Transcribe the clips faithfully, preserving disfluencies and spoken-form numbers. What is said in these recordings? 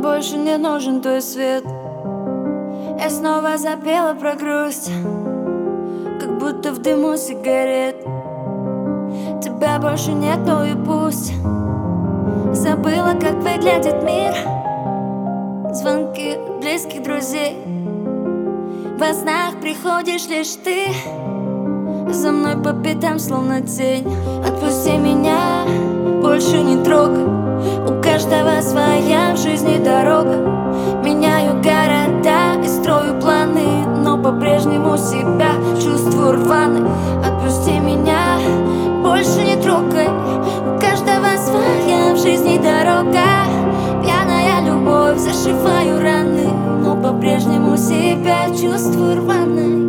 больше не нужен твой свет. Я снова запела про грусть, как будто в дыму сигарет. Тебя больше нет, ну и пусть. Забыла, как выглядит мир. Звонки от близких друзей. Во снах приходишь лишь ты, за мной по пятам, словно тень. Отпусти меня, больше не трогай. У каждого своя в жизни дорога. Меняю города и строю планы, но по-прежнему себя чувствую рваной. Отпусти меня, больше не трогай. У каждого своя в жизни дорога. Пьяная любовь, зашиваю раны, но по-прежнему себя чувствую рваной.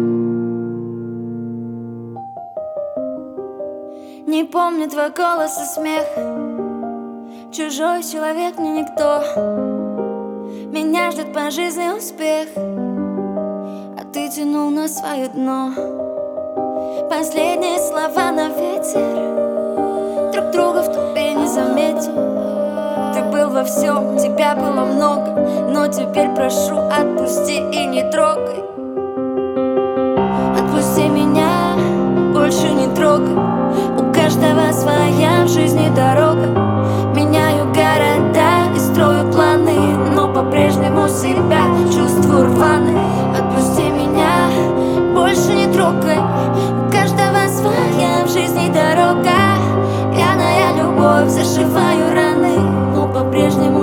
Не помню твой голос и смех. Чужой человек, мне никто. Меня ждет по жизни успех, а ты тянул на свое дно. Последние слова на ветер, друг друга в толпе не заметил. Ты был во всем, тебя было много, но теперь прошу, отпусти и не трогай. Отпусти меня, больше не трогай. У каждого своя в жизни дорога. Меняю города и строю планы, но по-прежнему себя чувствую рваной. Отпусти меня, больше не трогай. У каждого своя в жизни дорога. Пьяная любовь, зашиваю раны, но по-прежнему